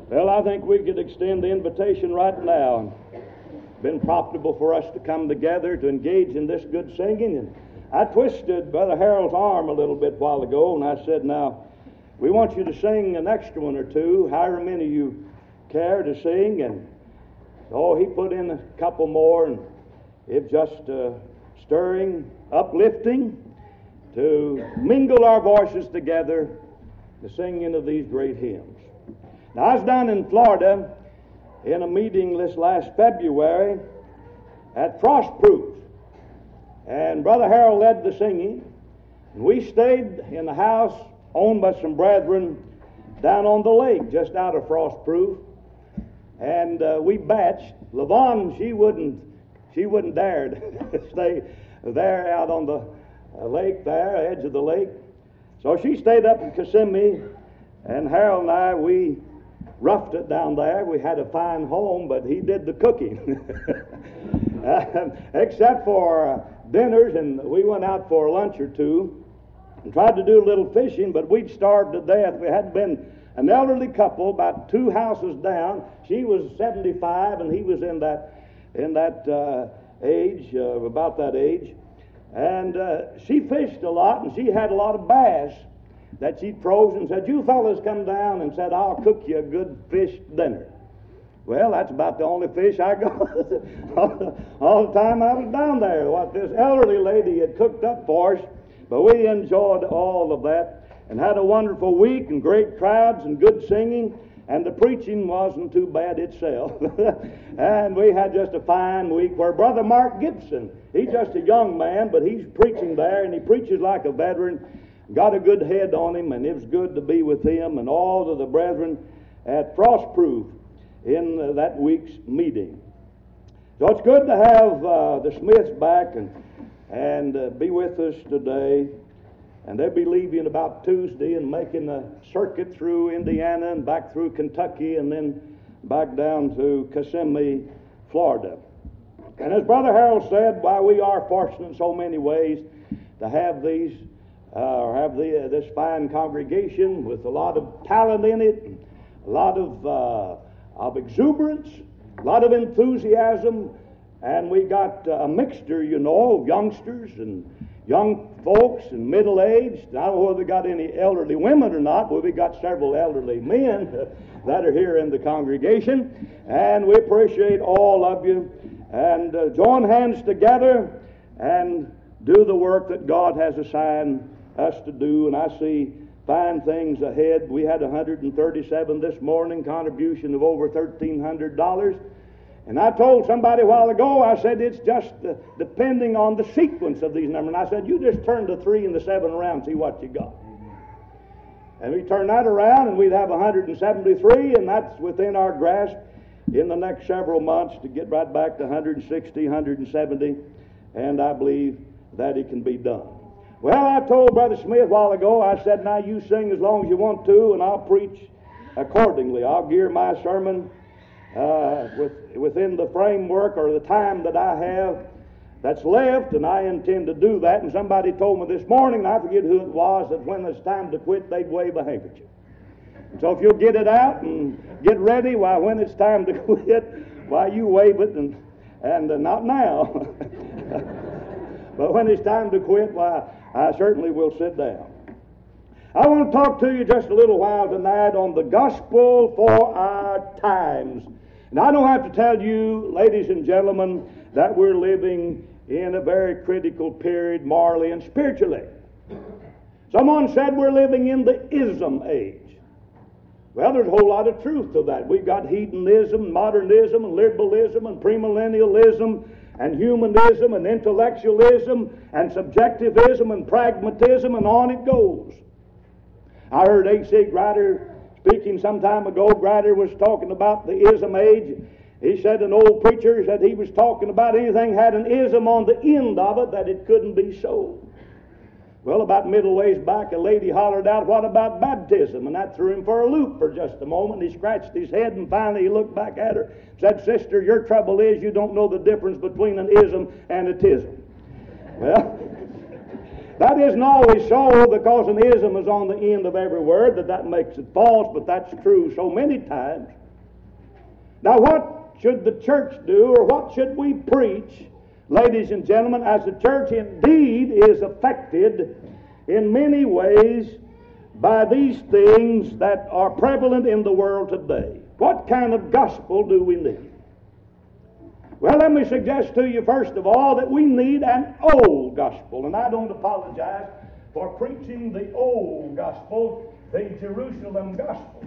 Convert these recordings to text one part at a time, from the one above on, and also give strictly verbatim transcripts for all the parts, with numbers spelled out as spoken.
Well, I think we could extend the invitation right now. It's been profitable for us to come together to engage in this good singing. And I twisted Brother Harold's arm a little bit while ago, and I said, now, we want you to sing an extra one or two, however many you care to sing. And oh, he put in a couple more, and it's just uh, stirring, uplifting, to mingle our voices together, the singing of these great hymns. Now, I was down in Florida in a meeting this last February at Frostproof, and Brother Harold led the singing, and we stayed in a house owned by some brethren down on the lake just out of Frostproof, and uh, we batched. LaVon, she wouldn't, she wouldn't dare to stay there out on the uh, lake there, edge of the lake, so she stayed up in Kissimmee, and Harold and I, we roughed it down there. We had a fine home, but he did the cooking. uh, except for uh, dinners, and we went out for a lunch or two and tried to do a little fishing, but we'd starved to death. We had been an elderly couple about two houses down. She was seventy-five, and he was in that in that uh, age, uh, about that age. And uh, she fished a lot, and she had a lot of bass that she'd frozen, and said, you fellas come down, and said, I'll cook you a good fish dinner. Well, that's about the only fish I got all the time I was down there, what this elderly lady had cooked up for us. But we enjoyed all of that and had a wonderful week and great crowds and good singing, and the preaching wasn't too bad itself. And we had just a fine week where Brother Mark Gibson, he's just a young man, but he's preaching there, and he preaches like a veteran. Got a good head on him, and it was good to be with him and all of the brethren at Frostproof in uh, that week's meeting. So it's good to have uh, the Smiths back and and uh, be with us today. And they'll be leaving about Tuesday and making a circuit through Indiana and back through Kentucky and then back down to Kissimmee, Florida. And as Brother Harold said, why we are fortunate in so many ways to have these Uh, or have the, uh, this fine congregation with a lot of talent in it, and a lot of, uh, of exuberance, a lot of enthusiasm, and we got uh, a mixture, you know, of youngsters and young folks and middle-aged. I don't know whether we got any elderly women or not, but we got several elderly men that are here in the congregation, and we appreciate all of you, and uh, join hands together and do the work that God has assigned us to do. And I see fine things ahead. We had one hundred thirty-seven this morning, contribution of over thirteen hundred dollars. And I told somebody a while ago, I said, it's just uh, depending on the sequence of these numbers. And I said, you just turn the three and the seven around and see what you got. And we turn that around, and we'd have one hundred seventy-three, and that's within our grasp in the next several months to get right back to one hundred sixty, one hundred seventy, and I believe that it can be done. Well, I told Brother Smith a while ago, I said, now you sing as long as you want to, and I'll preach accordingly. I'll gear my sermon uh, with, within the framework or the time that I have that's left, and I intend to do that. And somebody told me this morning, and I forget who it was, that when it's time to quit, they'd wave a handkerchief. And so if you'll get it out and get ready, why, when it's time to quit, why, you wave it, and, and uh, not now. But when it's time to quit, why, I certainly will sit down. I want to talk to you just a little while tonight on the gospel for our times. And I don't have to tell you, ladies and gentlemen, that we're living in a very critical period morally and spiritually. Someone said we're living in the ism age. Well, there's a whole lot of truth to that. We've got hedonism, modernism, and liberalism, and premillennialism, and humanism, and intellectualism, and subjectivism, and pragmatism, and on it goes. I heard A C Grider speaking some time ago. Grider was talking about the ism age. He said an old preacher said he was talking about anything had an ism on the end of it that it couldn't be sold. Well, about middle ways back, a lady hollered out, what about baptism? And that threw him for a loop for just a moment. He scratched his head, and finally he looked back at her, said, sister, your trouble is you don't know the difference between an ism and a tism. Well, That isn't always so, because an ism is on the end of every word, that that makes it false, but that's true so many times. Now, what should the church do, or what should we preach, ladies and gentlemen, as the church indeed is affected in many ways by these things that are prevalent in the world today? What kind of gospel do we need? Well, let me suggest to you, first of all, that we need an old gospel. And I don't apologize for preaching the old gospel, the Jerusalem gospel.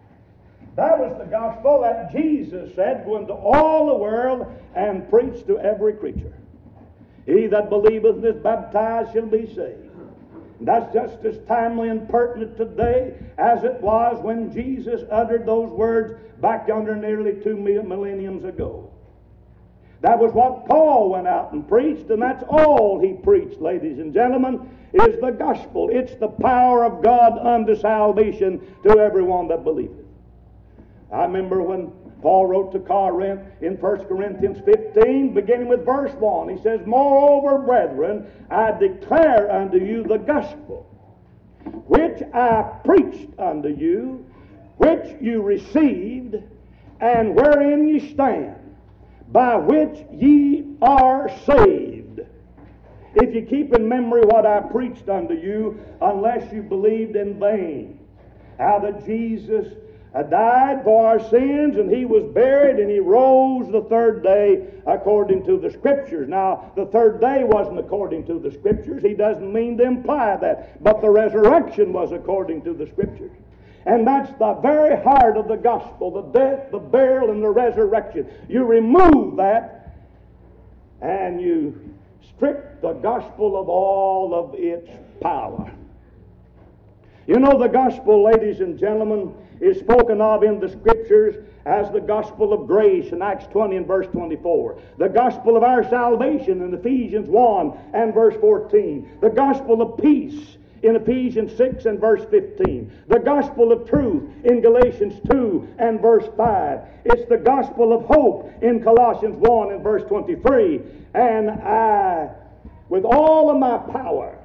That was the gospel that Jesus said, "Go into all the world and preach to every creature. He that believeth and is baptized shall be saved." And that's just as timely and pertinent today as it was when Jesus uttered those words back yonder nearly two millenniums ago. That was what Paul went out and preached, and that's all he preached, ladies and gentlemen, is the gospel. It's the power of God unto salvation to everyone that believeth. I remember when Paul wrote to Corinth in First Corinthians fifteen, beginning with verse one, he says, "Moreover, brethren, I declare unto you the gospel, which I preached unto you, which you received, and wherein ye stand, by which ye are saved, if you keep in memory what I preached unto you, unless you believed in vain." How that Jesus died for our sins, and he was buried, and he rose the third day according to the Scriptures. Now, the third day wasn't according to the Scriptures. He doesn't mean to imply that. But the resurrection was according to the Scriptures. And that's the very heart of the gospel, the death, the burial, and the resurrection. You remove that, and you strip the gospel of all of its power. You know, the gospel, ladies and gentlemen, is spoken of in the Scriptures as the gospel of grace in Acts twenty and verse twenty-four. The gospel of our salvation in Ephesians one and verse fourteen. The gospel of peace in Ephesians six and verse fifteen. The gospel of truth in Galatians two and verse five. It's the gospel of hope in Colossians one and verse twenty-three. And I, with all of my power,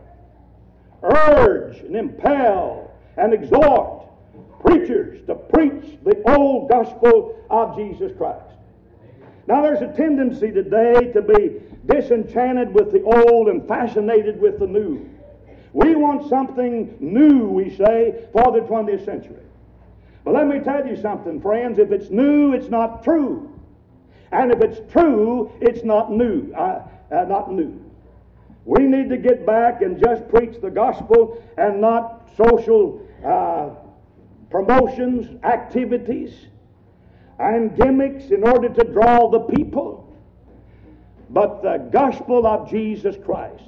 urge and impel and exhort preachers to preach the old gospel of Jesus Christ. Now, there's a tendency today to be disenchanted with the old and fascinated with the new. We want something new, we say, for the twentieth century. But let me tell you something, friends. If it's new, it's not true. And if it's true, it's not new. Uh, uh, not new. We need to get back and just preach the gospel and not social uh, promotions, activities, and gimmicks in order to draw the people, but the gospel of Jesus Christ.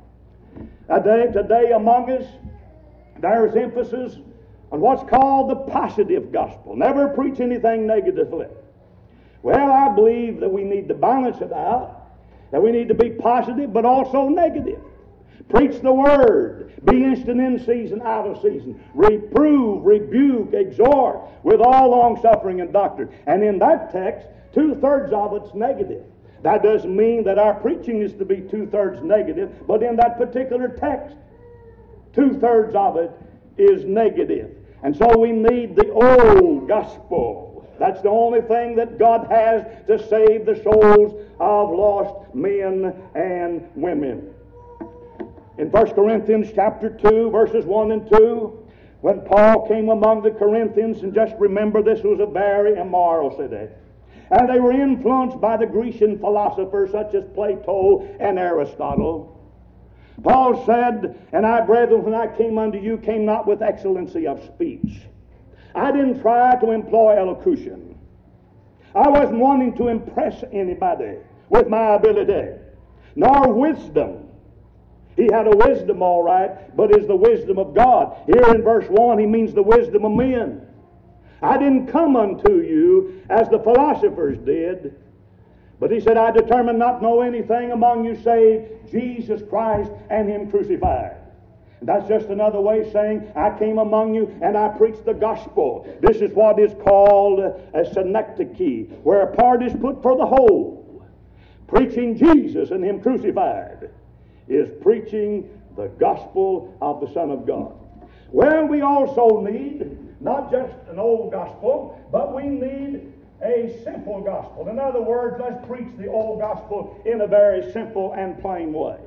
Today, today among us, there's emphasis on what's called the positive gospel. Never preach anything negatively. Well, I believe that we need to balance it out, that we need to be positive but also negative. Preach the word. Be instant in season, out of season. Reprove, rebuke, exhort with all long suffering and doctrine. And in that text, two-thirds of it's negative. That doesn't mean that our preaching is to be two-thirds negative, but in that particular text, two-thirds of it is negative. And so we need the old gospel. That's the only thing that God has to save the souls of lost men and women. In First Corinthians chapter two, verses one and two, when Paul came among the Corinthians, and just remember this was a very immoral city, and they were influenced by the Grecian philosophers such as Plato and Aristotle. Paul said, "And I, brethren, when I came unto you, came not with excellency of speech." I didn't try to employ elocution. I wasn't wanting to impress anybody with my ability, nor wisdom. He had a wisdom, all right, but is the wisdom of God. Here in verse one, he means the wisdom of men. I didn't come unto you as the philosophers did, but he said, I determined not to know anything among you save Jesus Christ and Him crucified. And that's just another way of saying, I came among you and I preached the gospel. This is what is called a synecdoche, where a part is put for the whole. Preaching Jesus and Him crucified is preaching the gospel of the Son of God. Well, we also need not just an old gospel, but we need a simple gospel. In other words, let's preach the old gospel in a very simple and plain way.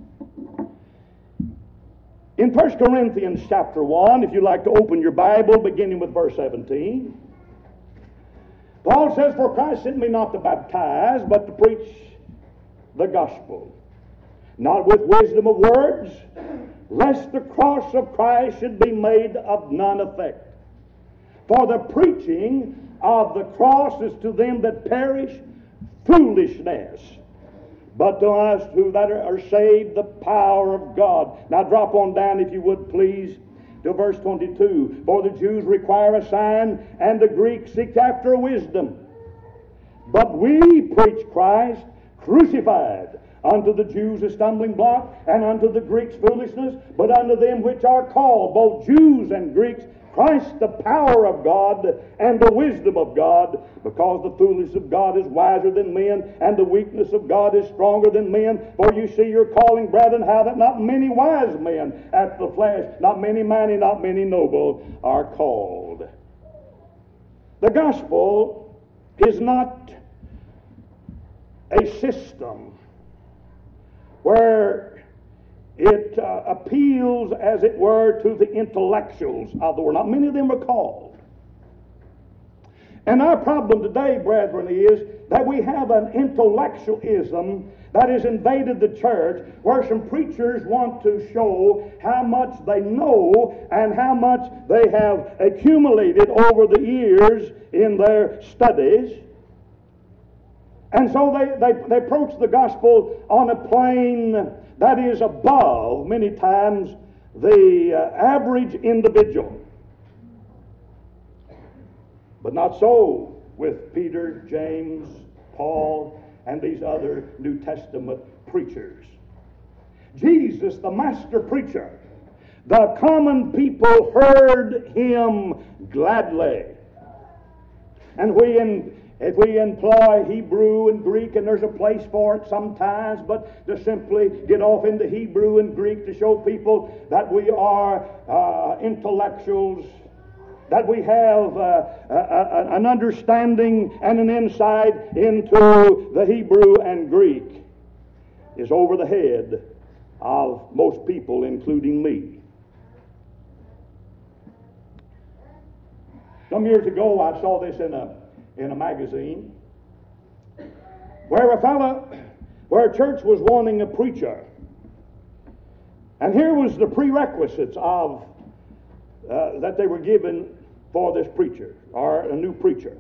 In First Corinthians chapter one, if you'd like to open your Bible, beginning with verse seventeen, Paul says, "For Christ sent me not to baptize, but to preach the gospel, not with wisdom of words, lest the cross of Christ should be made of none effect. For the preaching of the cross is to them that perish foolishness, but to us who that are saved the power of God." Now drop on down, if you would please, to verse twenty-two. "For the Jews require a sign, and the Greeks seek after wisdom. But we preach Christ crucified, unto the Jews a stumbling block, and unto the Greeks foolishness, but unto them which are called, both Jews and Greeks, Christ the power of God and the wisdom of God, because the foolishness of God is wiser than men, and the weakness of God is stronger than men. For you see your calling, brethren, how that not many wise men after the flesh, not many mighty, not many noble, are called." The gospel is not a system where it uh, appeals, as it were, to the intellectuals of the world. Not many of them are called. And our problem today, brethren, is that we have an intellectualism that has invaded the church, where some preachers want to show how much they know and how much they have accumulated over the years in their studies. And so they, they, they approach the gospel on a plane that is above, many times, the uh, average individual. But not so with Peter, James, Paul, and these other New Testament preachers. Jesus, the master preacher, the common people heard him gladly. And we in If we employ Hebrew and Greek, and there's a place for it sometimes, but to simply get off into Hebrew and Greek to show people that we are uh, intellectuals, that we have uh, a, a, an understanding and an insight into the Hebrew and Greek, is over the head of most people, including me. Some years ago, I saw this in a in a magazine, where a fellow, where a church was wanting a preacher. And here was the prerequisites of uh, that they were given for this preacher, or a new preacher.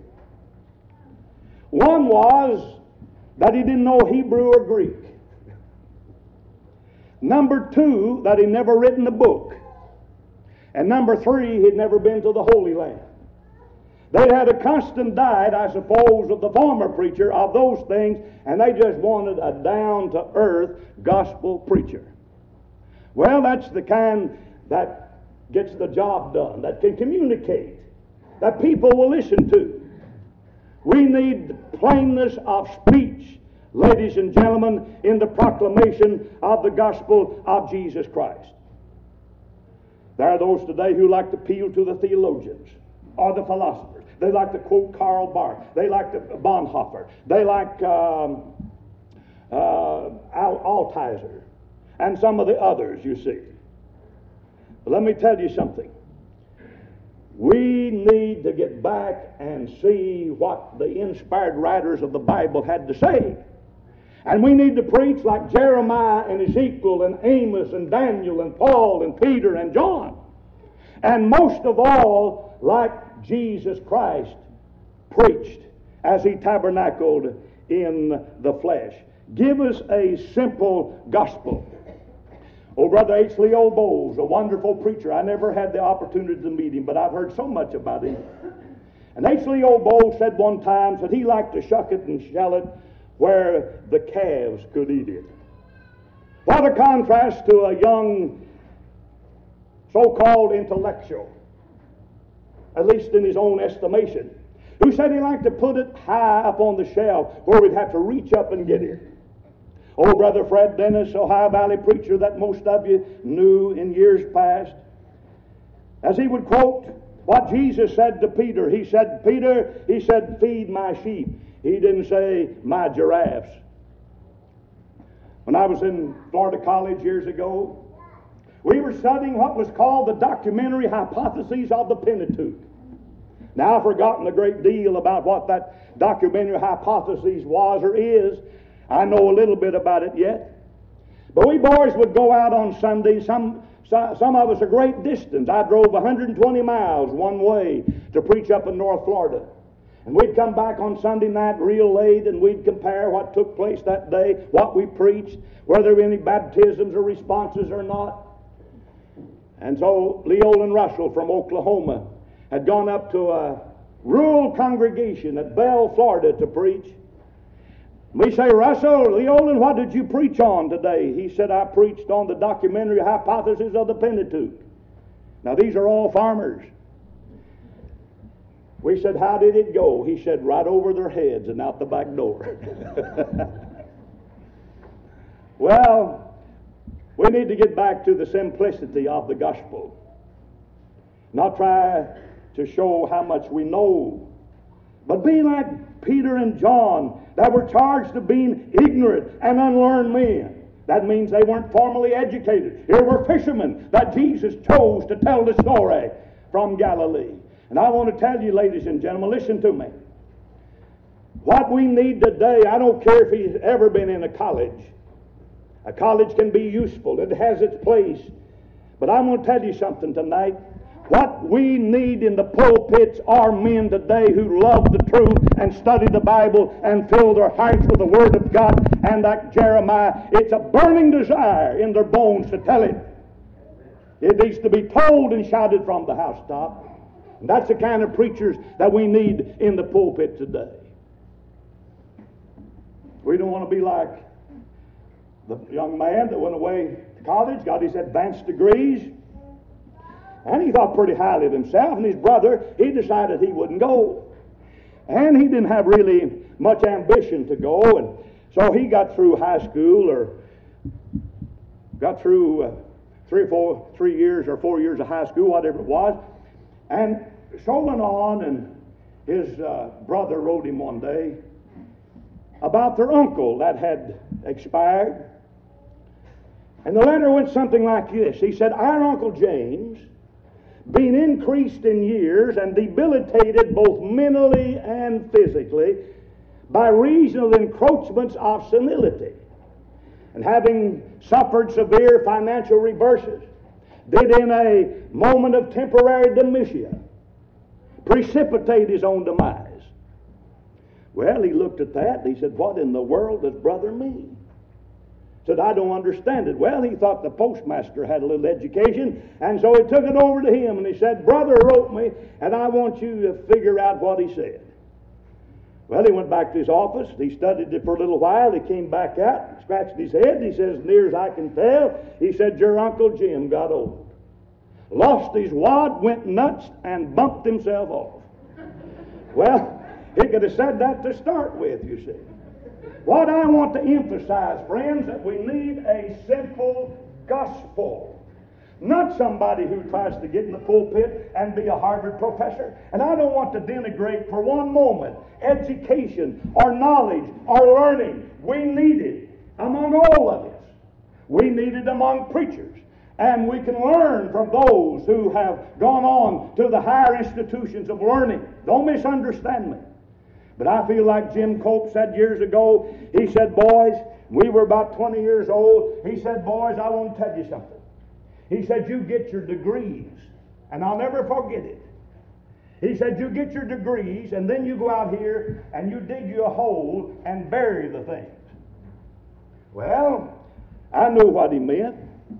One was that he didn't know Hebrew or Greek. Number two, that he'd never written a book. And number three, he'd never been to the Holy Land. They had a constant diet, I suppose, of the former preacher of those things, and they just wanted a down-to-earth gospel preacher. Well, that's the kind that gets the job done, that can communicate, that people will listen to. We need plainness of speech, ladies and gentlemen, in the proclamation of the gospel of Jesus Christ. There are those today who like to appeal to the theologians or the philosophers. They like to quote Karl Barth. They like to Bonhoeffer. They like um, uh, Al- Altizer and some of the others, you see. But let me tell you something. We need to get back and see what the inspired writers of the Bible had to say. And we need to preach like Jeremiah and Ezekiel and Amos and Daniel and Paul and Peter and John. And most of all, like Jesus Christ preached as he tabernacled in the flesh. Give us a simple gospel. Oh, Brother H. Leo Bowles, a wonderful preacher. I never had the opportunity to meet him, but I've heard so much about him. And H. Leo Bowles said one time that he liked to shuck it and shell it where the calves could eat it. What a contrast to a young so-called intellectual, at least in his own estimation, who said he liked to put it high up on the shelf where we'd have to reach up and get it. Old Brother Fred Dennis, Ohio Valley preacher that most of you knew in years past, as he would quote what Jesus said to Peter. He said, Peter, he said, feed my sheep. He didn't say my giraffes. When I was in Florida College years ago, we were studying what was called the documentary hypotheses of the Pentateuch. Now, I've forgotten a great deal about what that documentary hypothesis was or is. I know a little bit about it yet. But we boys would go out on Sunday, some, some, some of us a great distance. I drove one hundred twenty miles one way to preach up in North Florida. And we'd come back on Sunday night real late, and we'd compare what took place that day, what we preached, whether there were any baptisms or responses or not. And so Leolin Russell from Oklahoma had gone up to a rural congregation at Bell, Florida to preach. We say, Russell, Leolin, what did you preach on today? He said, I preached on the documentary hypothesis of the Pentateuch. Now, these are all farmers. We said, how did it go? He said, right over their heads and out the back door. Well, we need to get back to the simplicity of the gospel. Not try to show how much we know, but be like Peter and John that were charged of being ignorant and unlearned men. That means they weren't formally educated. Here were fishermen that Jesus chose to tell the story from Galilee. And I want to tell you, ladies and gentlemen, listen to me. What we need today, I don't care if he's ever been in a college. A college can be useful. It has its place. But I'm going to tell you something tonight. What we need in the pulpits are men today who love the truth and study the Bible and fill their hearts with the Word of God. And like Jeremiah, it's a burning desire in their bones to tell it. It needs to be told and shouted from the housetop. And that's the kind of preachers that we need in the pulpit today. We don't want to be like the young man that went away to college, got his advanced degrees, and he thought pretty highly of himself, and his brother, he decided he wouldn't go. And he didn't have really much ambition to go, and so he got through high school, or got through uh, three or four, three years or four years of high school, whatever it was, and so went on, and his uh, brother wrote him one day about their uncle that had expired. And the letter went something like this. He said, our Uncle James, being increased in years and debilitated both mentally and physically by reason of the encroachments of senility, and having suffered severe financial reverses, did in a moment of temporary dementia precipitate his own demise. Well, he looked at that and he said, what in the world does brother mean? Said, I don't understand it. Well, he thought the postmaster had a little education, and so he took it over to him, and he said, brother wrote me, and I want you to figure out what he said. Well, he went back to his office. He studied it for a little while. He came back out, scratched his head, and he says, near as I can tell, he said, your Uncle Jim got old, lost his wad, went nuts, and bumped himself off. Well, he could have said that to start with, you see. What I want to emphasize, friends, that we need a simple gospel. Not somebody who tries to get in the pulpit and be a Harvard professor. And I don't want to denigrate for one moment education or knowledge or learning. We need it among all of us. We need it among preachers. And we can learn from those who have gone on to the higher institutions of learning. Don't misunderstand me. But I feel like Jim Cope said years ago, he said, boys, we were about twenty years old, he said, boys, I want to tell you something. He said, you get your degrees, and I'll never forget it. He said, you get your degrees, and then you go out here and you dig you a hole and bury the things. Well, I knew what he meant.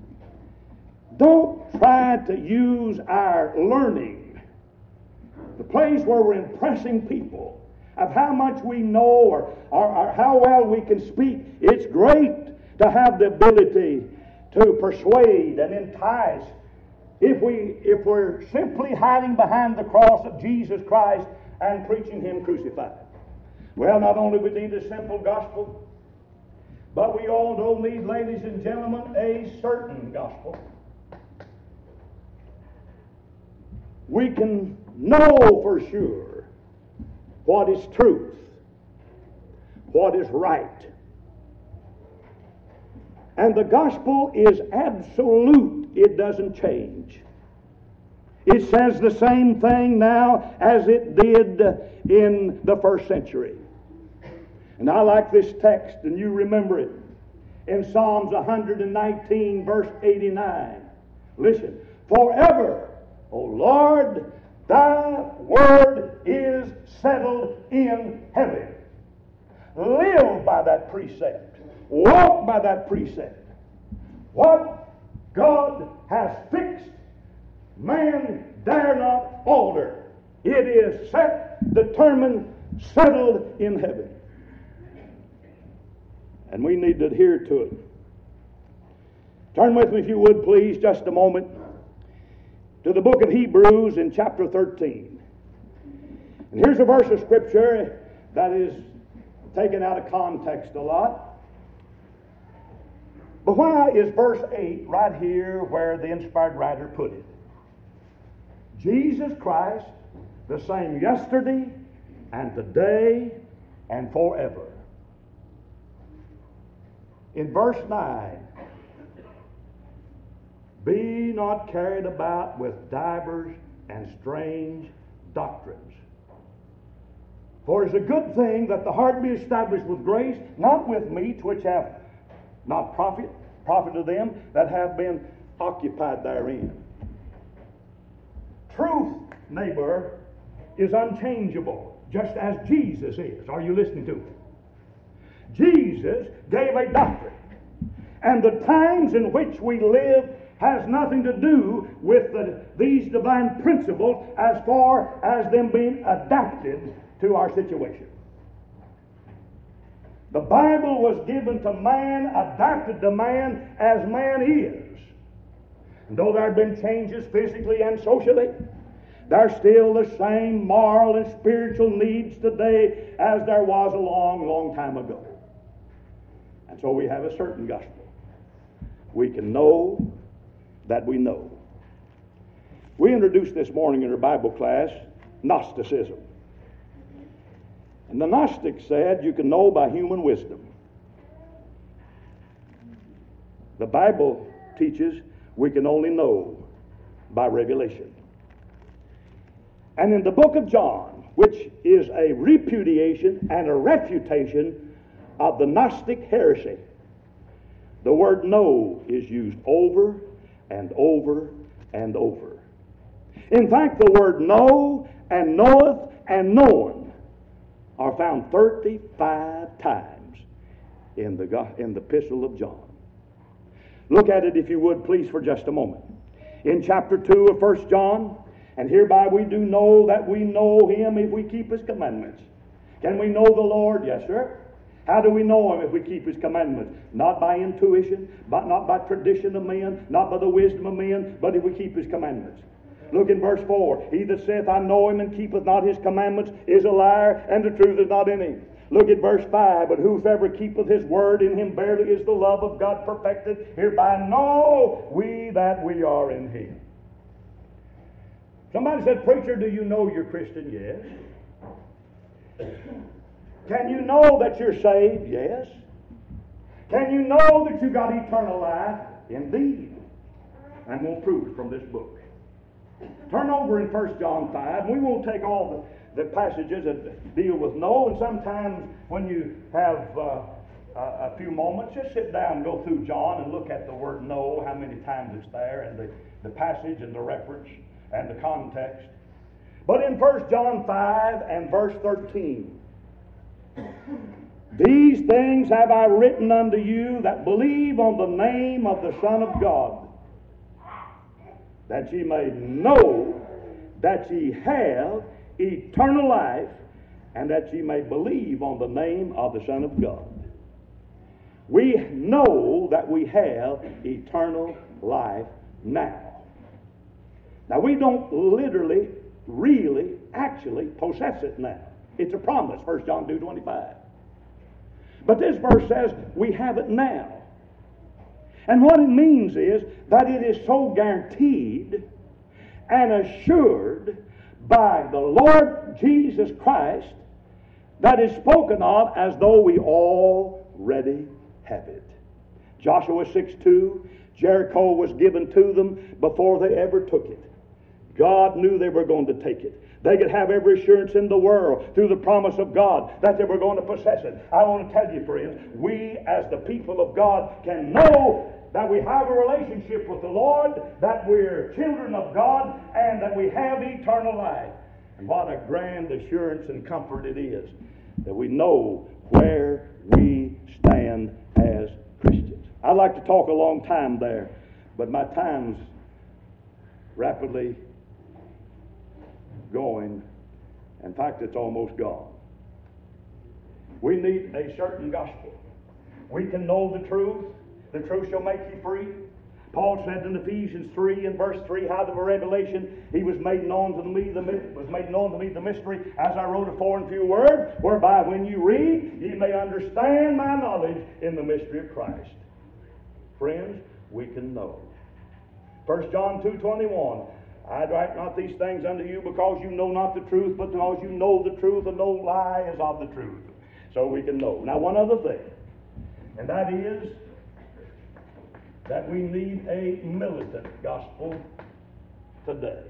Don't try to use our learning, the place where we're impressing people, of how much we know or, or, or how well we can speak. It's great to have the ability to persuade and entice if, we, if we're simply hiding behind the cross of Jesus Christ and preaching Him crucified. Well, not only we need a simple gospel, But we all need, ladies and gentlemen, a certain gospel. We can know for sure what is truth, what is right. And the gospel is absolute. It doesn't change. It says the same thing now as it did in the first century. And I like this text, and you remember it. In Psalms one nineteen, verse eighty-nine. Listen. Forever, O Lord, thy word is settled in heaven. Live by that precept. Walk by that precept. What God has fixed, man dare not alter. It is set, determined, settled in heaven. And we need to adhere to it. Turn with me, if you would, please, just a moment, to the book of Hebrews in chapter thirteen. And here's a verse of Scripture that is taken out of context a lot. But why is verse eight right here where the inspired writer put it? Jesus Christ, the same yesterday and today and forever. In verse nine, be not carried about with divers and strange doctrines. For it's a good thing that the heart be established with grace, not with meats which have not profit, profit to them that have been occupied therein. Truth, neighbor, is unchangeable, just as Jesus is. Are you listening to it? Jesus gave a doctrine. And the times in which we live has nothing to do with the, these divine principles as far as them being adapted to our situation. The Bible was given to man, adapted to man as man is. And though there have been changes physically and socially, there's still the same moral and spiritual needs today as there was a long, long time ago. And so we have a certain gospel. We can know that we know. We introduced this morning in our Bible class Gnosticism. And the Gnostics said you can know by human wisdom. The Bible teaches we can only know by revelation. And in the book of John, which is a repudiation and a refutation of the Gnostic heresy, the word know is used over and over and over. In fact, the word know and knoweth and known are found thirty-five times in the, in the epistle of John. Look at it, if you would, please, for just a moment. In chapter two of First John, and hereby we do know that we know him if we keep his commandments. Can we know the Lord? Yes, sir. How do we know him if we keep his commandments? Not by intuition, but not by tradition of men, not by the wisdom of men, but if we keep his commandments. Look in verse four. He that saith, I know him, and keepeth not his commandments, is a liar, and the truth is not in him. Look at verse five. But whosoever keepeth his word, in him verily is the love of God perfected. Hereby know we that we are in him. Somebody said, preacher, do you know you're Christian? Yes. Can you know that you're saved? Yes. Can you know that you got eternal life? Indeed. And we'll prove it from this book. Turn over in First John five, and we won't take all the, the passages that deal with know, and sometimes when you have uh, a, a few moments, just sit down and go through John and look at the word know, how many times it's there, and the, the passage and the reference and the context. But in First John five and verse thirteen, these things have I written unto you that believe on the name of the Son of God, that ye may know that ye have eternal life, and that ye may believe on the name of the Son of God. We know that we have eternal life now. Now, we don't literally, really, actually possess it now. It's a promise, First John two twenty-five. But this verse says we have it now. And what it means is that it is so guaranteed and assured by the Lord Jesus Christ that is spoken of as though we already have it. Joshua six two, Jericho was given to them before they ever took it. God knew they were going to take it. They could have every assurance in the world through the promise of God that they were going to possess it. I want to tell you, friends, we as the people of God can know that we have a relationship with the Lord, that we're children of God, and that we have eternal life. And what a grand assurance and comfort it is that we know where we stand as Christians. I'd like to talk a long time there, but my time's rapidly going. In fact, it's almost gone. We need a certain gospel. We can know the truth. The truth shall make you free. Paul said in Ephesians three and verse three, how the revelation he was made known to me, the was made known to me the mystery, as I wrote afore in few words, whereby when you read, ye may understand my knowledge in the mystery of Christ. Friends, we can know. First John two twenty-one, I write not these things unto you because you know not the truth, but because you know the truth, and no lie is of the truth. So we can know. Now, one other thing, and that is that we need a militant gospel today.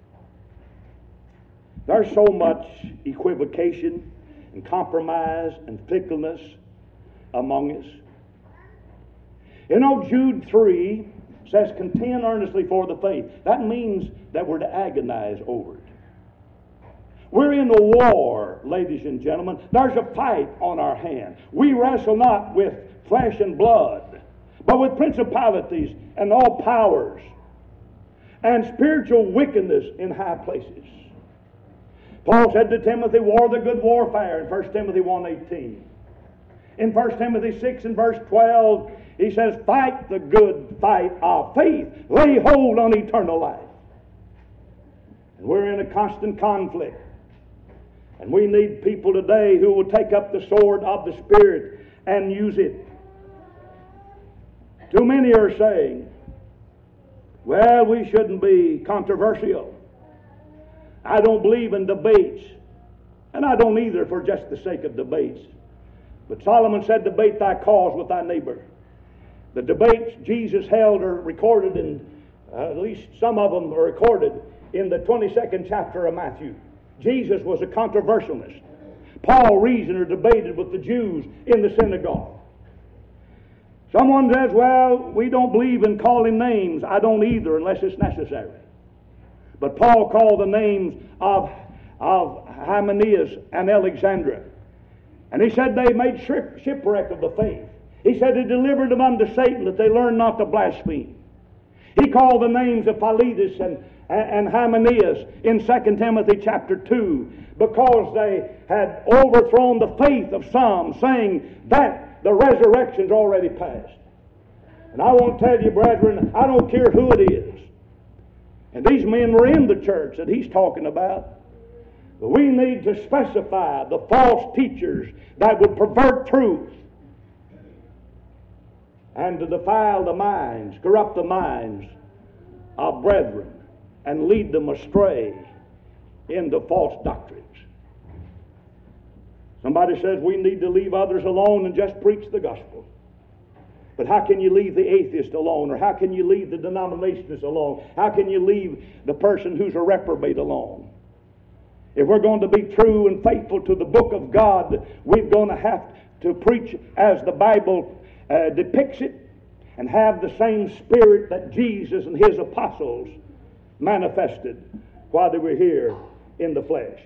There's so much equivocation and compromise and fickleness among us. You know, Jude three says, contend earnestly for the faith. That means that we're to agonize over it. We're in a war, ladies and gentlemen. There's a fight on our hand. We wrestle not with flesh and blood, but with principalities and all powers and spiritual wickedness in high places. Paul said to Timothy, war the good warfare in First Timothy one eighteen. In First Timothy six and verse twelve, he says, fight the good fight of faith. Lay hold on eternal life. And we're in a constant conflict. And we need people today who will take up the sword of the Spirit and use it. Too many are saying, well, we shouldn't be controversial. I don't believe in debates. And I don't either for just the sake of debates. But Solomon said, debate thy cause with thy neighbor. The debates Jesus held are recorded in, uh, at least some of them are recorded in the twenty-second chapter of Matthew. Jesus was a controversialist. Paul reasoned or debated with the Jews in the synagogue. Someone says, well, we don't believe in calling names. I don't either unless it's necessary. But Paul called the names of, of Hymenaeus and Alexandra. And he said they made shipwreck of the faith. He said he delivered them unto Satan that they learn not to blaspheme. He called the names of Philetus and, and Hymenaeus in Second Timothy chapter two because they had overthrown the faith of some, saying that the resurrection's already passed. And I want to tell you, brethren, I don't care who it is. And these men were in the church that he's talking about. But we need to specify the false teachers that would pervert truth and to defile the minds, corrupt the minds of brethren and lead them astray into false doctrines. Somebody says we need to leave others alone and just preach the gospel. But how can you leave the atheist alone? Or how can you leave the denominationist alone? How can you leave the person who's a reprobate alone? If we're going to be true and faithful to the book of God, we're going to have to preach as the Bible uh, depicts it and have the same spirit that Jesus and his apostles manifested while they were here in the flesh.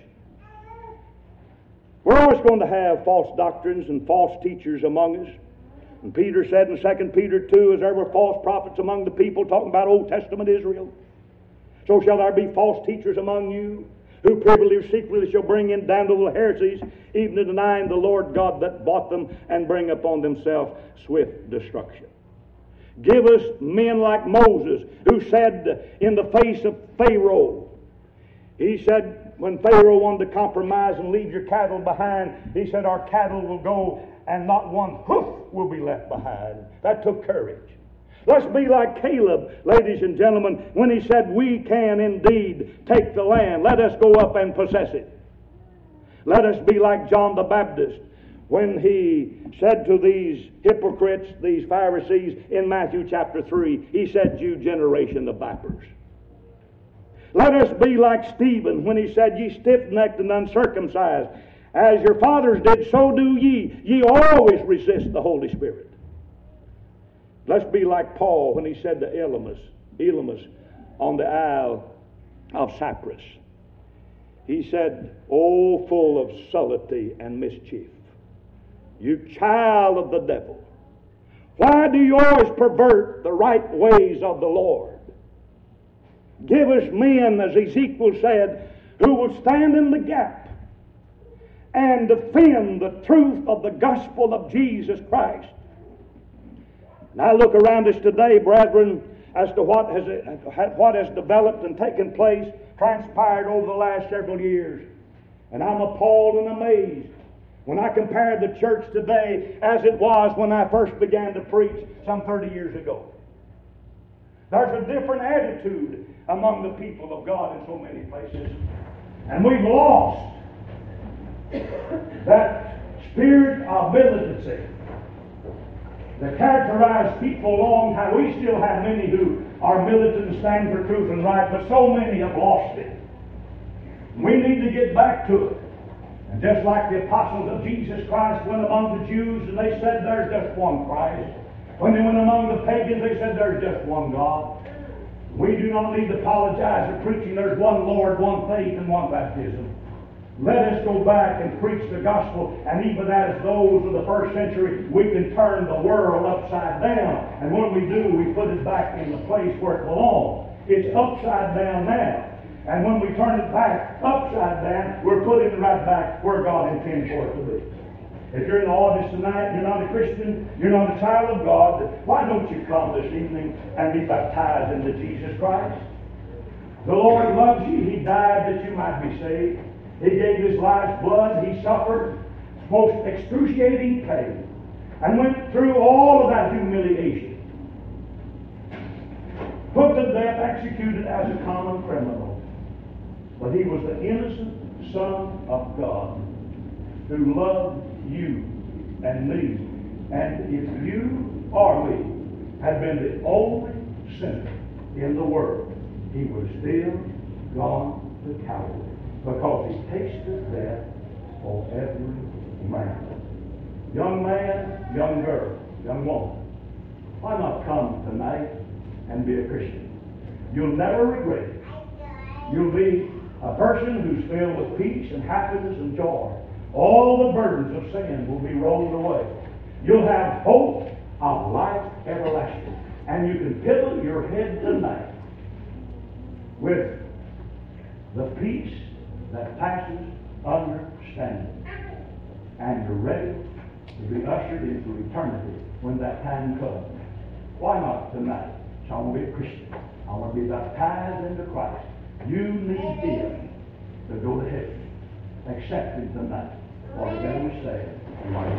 We're always going to have false doctrines and false teachers among us. And Peter said in Second Peter two, as there were false prophets among the people, talking about Old Testament Israel, so shall there be false teachers among you, who privily or secretly shall bring in damnable heresies, even to denying the Lord God that bought them, and bring upon themselves swift destruction. Give us men like Moses, who said in the face of Pharaoh, he said, when Pharaoh wanted to compromise and leave your cattle behind, he said, our cattle will go and not one hoof will be left behind. That took courage. Let's be like Caleb, ladies and gentlemen, when he said, we can indeed take the land. Let us go up and possess it. Let us be like John the Baptist, when he said to these hypocrites, these Pharisees, in Matthew chapter three, he said, you generation of vipers. Let us be like Stephen, when he said, ye stiff-necked and uncircumcised, as your fathers did, so do ye. Ye always resist the Holy Spirit. Let's be like Paul, when he said to Elymas, Elymas on the Isle of Cyprus. He said, oh, full of subtlety and mischief, you child of the devil, why do you always pervert the right ways of the Lord? Give us men, as Ezekiel said, who will stand in the gap and defend the truth of the gospel of Jesus Christ. And I look around us today, brethren, as to what has, what has developed and taken place, transpired over the last several years. And I'm appalled and amazed when I compare the church today as it was when I first began to preach some thirty years ago. There's a different attitude among the people of God in so many places. And we've lost that spirit of militancy that characterized people long time. We still have many who are militant and stand for truth and right, but so many have lost it. We need to get back to it. And just like the apostles of Jesus Christ went among the Jews and they said there's just one Christ. When they went among the pagans, they said there's just one God. We do not need to apologize for preaching there's one Lord, one faith, and one baptism. Let us go back and preach the gospel, and even as those of the first century, we can turn the world upside down. And when we do, we put it back in the place where it belongs. It's upside down now. And when we turn it back upside down, we're putting it right back where God intends for it to be. If you're in the audience tonight, you're not a Christian, you're not a child of God, why don't you come this evening and be baptized into Jesus Christ? The Lord loves you. He died that you might be saved. He gave His life's blood. He suffered most excruciating pain and went through all of that humiliation. Put to death, executed as a common criminal. But He was the innocent Son of God who loved you and me. And if you or me had been the only sinner in the world, He was still gone to Calvary, because He tasted death for every man. Young man, young girl, young woman, why not come tonight and be a Christian? You'll never regret it. You'll be a person who's filled with peace and happiness and joy. All the burdens of sin will be rolled away. You'll have hope of life everlasting. And you can pivot your head tonight with the peace that passes understanding. And you're ready to be ushered into eternity when that time comes. Why not tonight? So I want to be a Christian. I want to be baptized into Christ. You need Him to go to heaven. Accept Him tonight. For His name is saved.